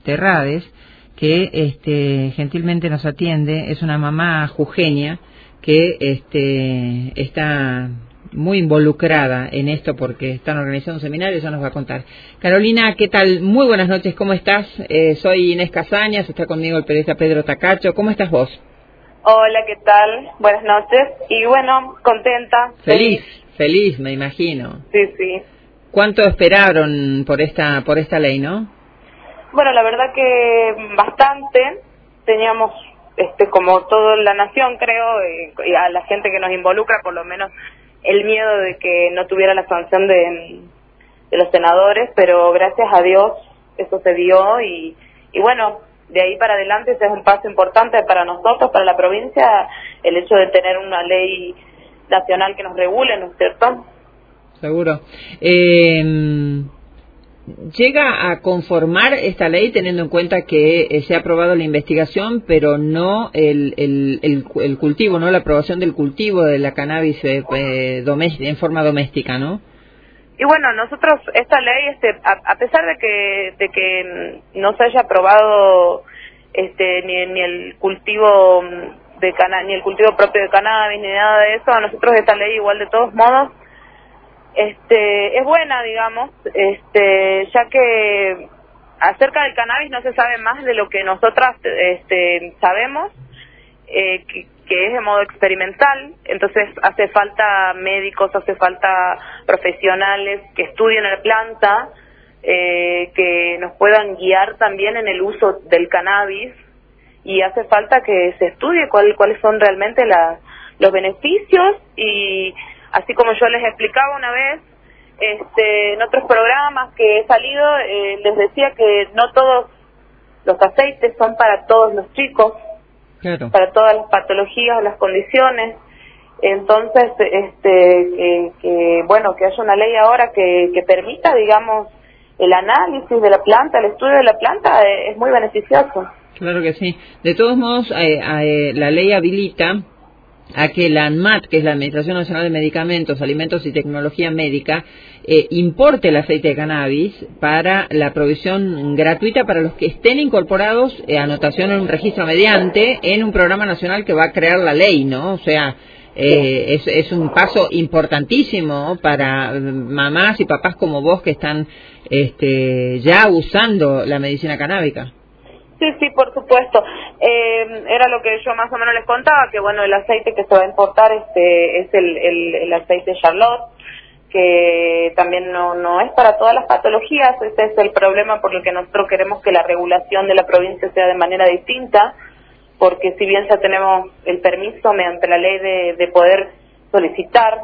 Terrades, que gentilmente nos atiende. Es una mamá jujeña que está muy involucrada en esto porque están organizando un seminario, ya nos va a contar. Carolina, ¿qué tal? Muy buenas noches, ¿cómo estás? Soy Inés Casañas, está conmigo el periodista Pedro Tacacho. ¿Cómo estás vos? Hola, ¿qué tal? Buenas noches. Y bueno, contenta. Feliz, me imagino. Sí. ¿Cuánto esperaron por esta ley, no? Bueno, la verdad que bastante. Teníamos, como toda la nación, creo, y a la gente que nos involucra, por lo menos el miedo de que no tuviera la sanción de los senadores, pero gracias a Dios eso se dio y bueno, de ahí para adelante ese es un paso importante para nosotros, para la provincia, el hecho de tener una ley nacional que nos regule, ¿no es cierto? Seguro. ¿Llega a conformar esta ley teniendo en cuenta que se ha aprobado la investigación, pero no el cultivo, no la aprobación del cultivo de la cannabis en forma doméstica, ¿no? Y bueno, nosotros esta ley, a pesar de que no se haya aprobado ni el cultivo ni el cultivo propio de cannabis ni nada de eso, a nosotros esta ley igual de todos modos es buena, digamos, ya que acerca del cannabis no se sabe más de lo que nosotras sabemos, que es de modo experimental. Entonces hace falta médicos, hace falta profesionales que estudien la planta, que nos puedan guiar también en el uso del cannabis, y hace falta que se estudie cuáles son realmente los beneficios. Y así como yo les explicaba una vez en otros programas que he salido, les decía que no todos los aceites son para todos los chicos, claro, para todas las patologías o las condiciones. Entonces, bueno, que haya una ley ahora que permita, digamos, el análisis de la planta, el estudio de la planta, es muy beneficioso. Claro que sí. De todos modos, la ley habilita a que la ANMAT, que es la Administración Nacional de Medicamentos, Alimentos y Tecnología Médica, importe el aceite de cannabis para la provisión gratuita para los que estén incorporados, anotación en un registro mediante, en un programa nacional que va a crear la ley, ¿no? O sea, es un paso importantísimo para mamás y papás como vos que están ya usando la medicina canábica. Sí, por supuesto. Era lo que yo más o menos les contaba, que bueno, el aceite que se va a importar es el aceite Charlotte, que también no es para todas las patologías. Ese es el problema por el que nosotros queremos que la regulación de la provincia sea de manera distinta, porque si bien ya tenemos el permiso mediante la ley de poder solicitar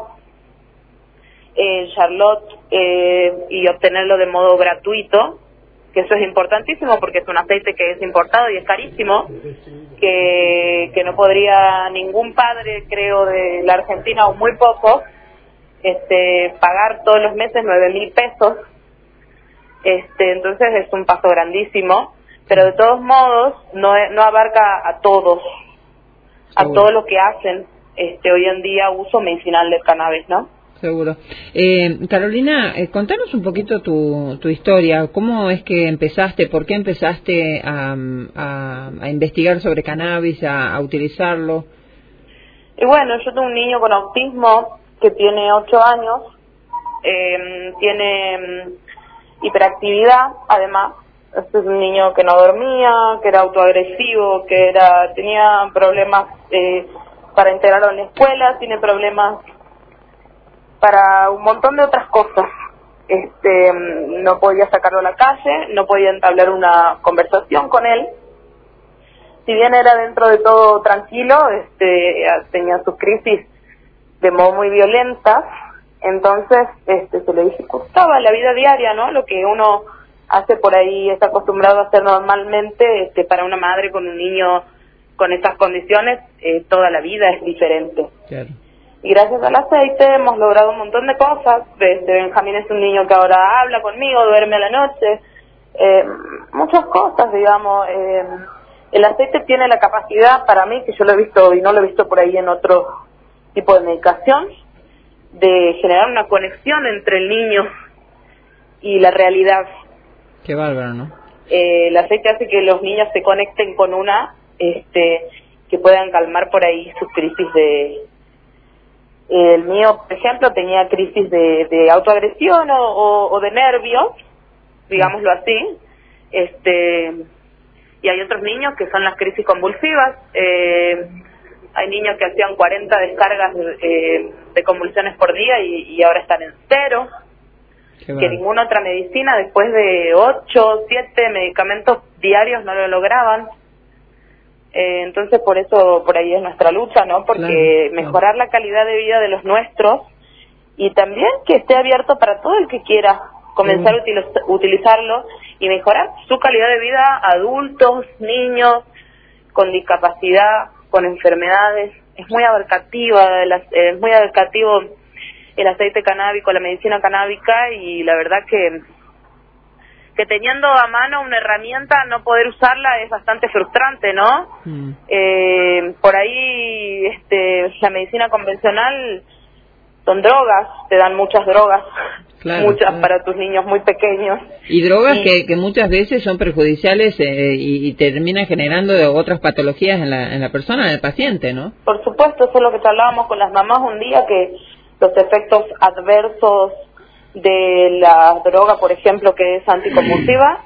el Charlotte y obtenerlo de modo gratuito, que eso es importantísimo porque es un aceite que es importado y es carísimo, que no podría ningún padre, creo, de la Argentina, o muy pocos, pagar todos los meses 9.000 pesos. Entonces es un paso grandísimo, pero de todos modos no abarca a todos, a todos los que hacen hoy en día uso medicinal del cannabis, ¿no? Seguro. Carolina, contanos un poquito tu historia. ¿Cómo es que empezaste? ¿Por qué empezaste a investigar sobre cannabis, a utilizarlo? Y bueno, yo tengo un niño con autismo que tiene 8 años, tiene hiperactividad, además. Este es un niño que no dormía, que era autoagresivo, que tenía problemas para integrarlo en la escuela, tiene problemas para un montón de otras cosas. No podía sacarlo a la calle, no podía entablar una conversación con él. Si bien era dentro de todo tranquilo, tenía sus crisis de modo muy violentas, entonces se le dificultaba la vida diaria, ¿no? Lo que uno hace por ahí, está acostumbrado a hacer normalmente, para una madre con un niño con esas condiciones, toda la vida es diferente. Claro. Y gracias al aceite hemos logrado un montón de cosas. Benjamín es un niño que ahora habla conmigo, duerme a la noche, muchas cosas, digamos. El aceite tiene la capacidad, para mí, que yo lo he visto y no lo he visto por ahí en otro tipo de medicación, de generar una conexión entre el niño y la realidad. Qué bárbaro, ¿no? El aceite hace que los niños se conecten con que puedan calmar por ahí sus crisis el mío, por ejemplo, tenía crisis de autoagresión o de nervios, digámoslo así, y hay otros niños que son las crisis convulsivas. Hay niños que hacían 40 descargas de convulsiones por día y ahora están en 0. Que ninguna otra medicina, después de 8, 7 medicamentos diarios, no lo lograban. Entonces, por eso, por ahí es nuestra lucha, ¿no? Porque mejorar la calidad de vida de los nuestros y también que esté abierto para todo el que quiera comenzar a utilizarlo y mejorar su calidad de vida, adultos, niños, con discapacidad, con enfermedades. Es muy abarcativa, es muy abarcativo el aceite canábico, la medicina canábica, y la verdad que teniendo a mano una herramienta, no poder usarla es bastante frustrante, ¿no? Por ahí la medicina convencional son drogas, te dan muchas drogas, muchas para tus niños muy pequeños. Y drogas que muchas veces son perjudiciales y terminan generando otras patologías en la persona, en el paciente, ¿no? Por supuesto, eso es lo que hablábamos con las mamás un día, que los efectos adversos de la droga, por ejemplo, que es anticonvulsiva,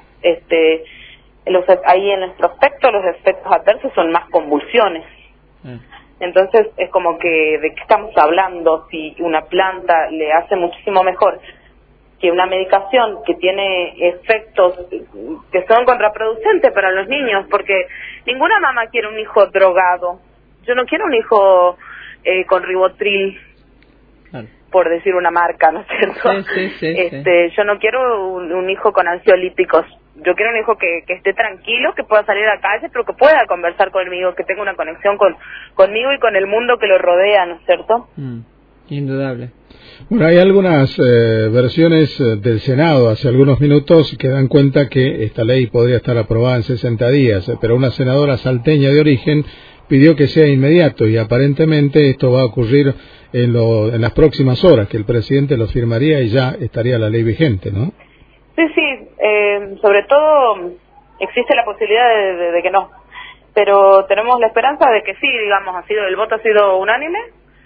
ahí en el prospecto los efectos adversos son más convulsiones. Entonces es como que de qué estamos hablando si una planta le hace muchísimo mejor que una medicación que tiene efectos que son contraproducentes para los niños, porque ninguna mamá quiere un hijo drogado. Yo no quiero un hijo con Rivotril, por decir una marca, ¿no es cierto? Sí. Yo no quiero un hijo con ansiolíticos. Yo quiero un hijo que esté tranquilo, que pueda salir a la calle, pero que pueda conversar conmigo, que tenga una conexión conmigo y con el mundo que lo rodea, ¿no es cierto? Indudable. Bueno, hay algunas versiones del Senado hace algunos minutos que dan cuenta que esta ley podría estar aprobada en 60 días, pero una senadora salteña de origen pidió que sea inmediato y aparentemente esto va a ocurrir en las próximas horas, que el presidente lo firmaría y ya estaría la ley vigente, ¿no? Sí, sobre todo existe la posibilidad de que no, pero tenemos la esperanza de que sí, digamos, el voto ha sido unánime.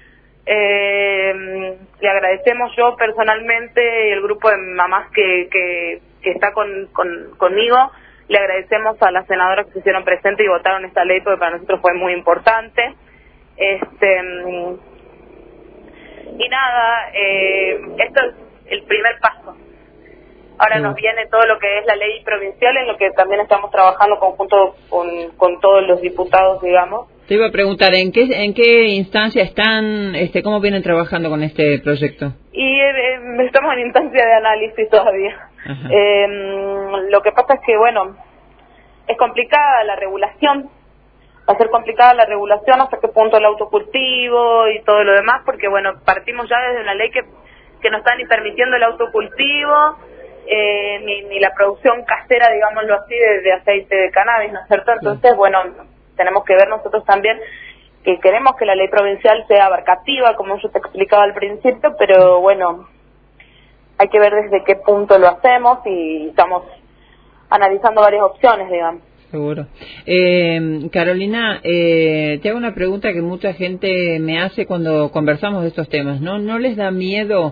Le agradecemos yo personalmente y el grupo de mamás que está conmigo, le agradecemos a las senadoras que se hicieron presentes y votaron esta ley, porque para nosotros fue muy importante. Y nada, esto es el primer paso. Ahora nos viene todo lo que es la ley provincial, en lo que también estamos trabajando conjunto con todos los diputados, digamos. Te iba a preguntar, ¿en qué instancia están, cómo vienen trabajando con este proyecto? Y estamos en instancia de análisis todavía. Lo que pasa es que, bueno, es complicada la regulación. Va a ser complicada la regulación, hasta qué punto el autocultivo y todo lo demás, porque, bueno, partimos ya desde una ley que no está ni permitiendo el autocultivo, ni la producción casera, digámoslo así, de aceite de cannabis, ¿no es cierto? Entonces, bueno, tenemos que ver nosotros también que queremos que la ley provincial sea abarcativa, como yo te explicaba al principio, pero bueno, hay que ver desde qué punto lo hacemos y estamos analizando varias opciones, digamos. Seguro. Carolina, te hago una pregunta que mucha gente me hace cuando conversamos de estos temas, ¿no? ¿No les da miedo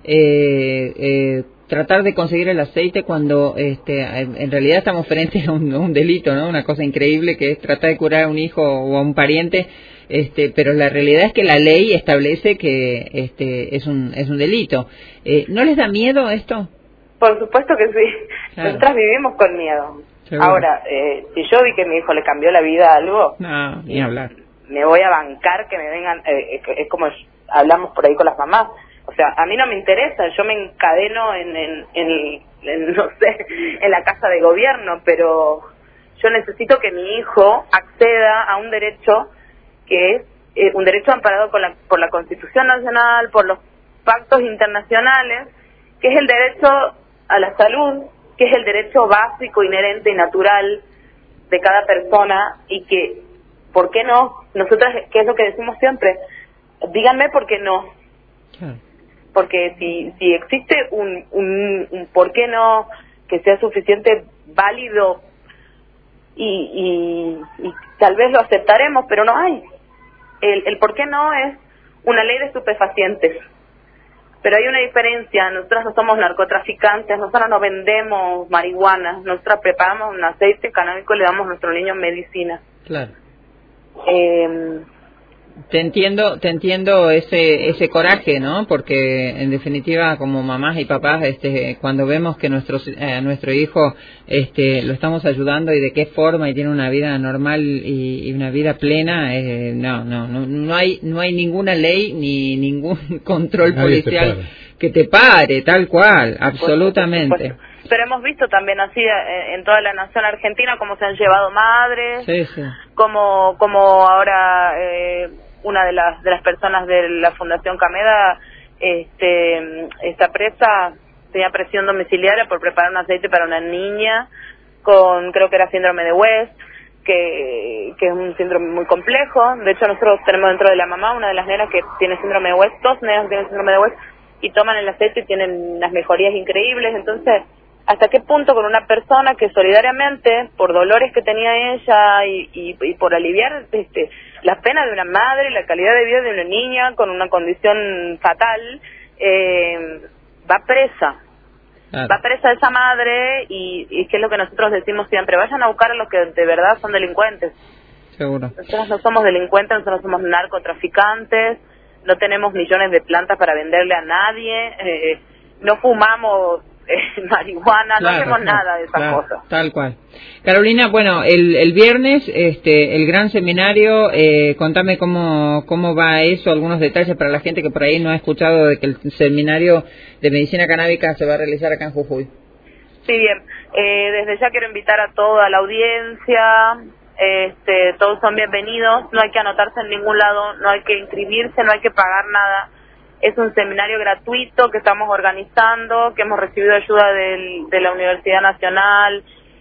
tratar de conseguir el aceite cuando en realidad estamos frente a un delito, ¿no? Una cosa increíble que es tratar de curar a un hijo o a un pariente, pero la realidad es que la ley establece que es un delito. ¿No les da miedo esto? Por supuesto que sí. Claro. Nosotras vivimos con miedo. Seguro. Ahora, si yo vi que a mi hijo le cambió la vida a algo, no, ni hablar. Me voy a bancar que me vengan, es como hablamos por ahí con las mamás. O sea, a mí no me interesa, yo me encadeno en no sé, en la casa de gobierno, pero yo necesito que mi hijo acceda a un derecho que es un derecho amparado por la Constitución Nacional, por los pactos internacionales, que es el derecho a la salud, que es el derecho básico, inherente y natural de cada persona, y que, ¿por qué no? Nosotras, ¿qué es lo que decimos siempre? Díganme por qué no. Claro. Porque si existe un por qué no que sea suficiente válido y tal vez lo aceptaremos, pero no hay. El por qué no es una ley de estupefacientes. Pero hay una diferencia, nosotros no somos narcotraficantes, nosotros no vendemos marihuana, nosotros preparamos un aceite canábico y le damos a nuestros niños medicina. Claro. Te entiendo ese coraje, ¿no? Porque en definitiva, como mamás y papás, cuando vemos que nuestro hijo lo estamos ayudando y de qué forma y tiene una vida normal y una vida plena, no hay ninguna ley ni ningún control policial que te pare, tal cual, absolutamente. Pero hemos visto también así en toda la nación argentina cómo se han llevado madres, sí. como ahora una de las personas de la Fundación Cameda está presa, tenía presión domiciliaria por preparar un aceite para una niña con, creo que era síndrome de West, que es un síndrome muy complejo. De hecho, nosotros tenemos dentro de la mamá una de las nenas que tiene síndrome de West, 2 nenas que tienen síndrome de West, y toman el aceite y tienen unas mejorías increíbles. Entonces, ¿hasta qué punto con una persona que solidariamente, por dolores que tenía ella y por aliviar la pena de una madre, la calidad de vida de una niña con una condición fatal, va presa? Claro. Va presa esa madre y que es lo que nosotros decimos siempre, vayan a buscar a los que de verdad son delincuentes. Seguro. Nosotros no somos delincuentes, nosotros somos narcotraficantes, no tenemos millones de plantas para venderle a nadie, no fumamos marihuana, no hacemos nada de esas cosas. Tal cual. Carolina, bueno, el viernes el gran seminario, contame cómo va eso, algunos detalles para la gente que por ahí no ha escuchado de que el seminario de medicina canábica se va a realizar acá en Jujuy. Sí, bien. Desde ya quiero invitar a toda la audiencia, todos son bienvenidos, no hay que anotarse en ningún lado, no hay que inscribirse, no hay que pagar nada. Es un seminario gratuito que estamos organizando, que hemos recibido ayuda de la Universidad Nacional,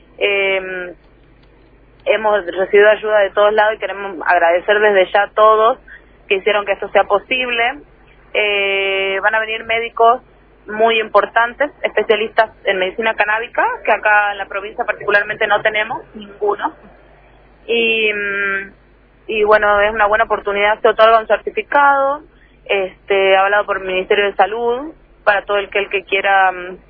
hemos recibido ayuda de todos lados y queremos agradecer desde ya a todos que hicieron que esto sea posible. Van a venir médicos muy importantes, especialistas en medicina canábica, que acá en la provincia particularmente no tenemos ninguno. Y bueno, es una buena oportunidad, se otorga un certificado, hablado por el Ministerio de Salud, para todo el que quiera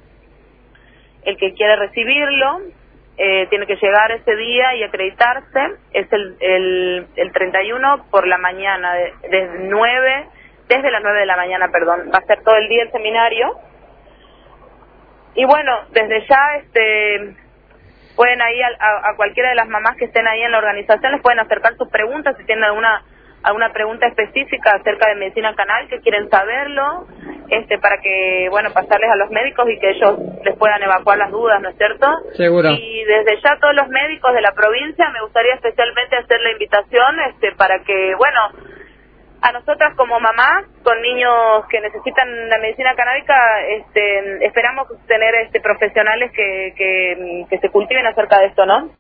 recibirlo. Tiene que llegar ese día y acreditarse. Es el 31 por la mañana, desde las 9 de la mañana, perdón. Va a ser todo el día el seminario. Y bueno, desde ya pueden ahí a cualquiera de las mamás que estén ahí en la organización, les pueden acercar sus preguntas si tienen alguna pregunta específica acerca de medicina canal que quieren saberlo, para que, bueno, pasarles a los médicos y que ellos les puedan evacuar las dudas, ¿no es cierto? Seguro. Y desde ya todos los médicos de la provincia me gustaría especialmente hacer la invitación, para que, bueno, a nosotras como mamás con niños que necesitan la medicina canábica, esperamos tener profesionales que se cultiven acerca de esto, ¿no?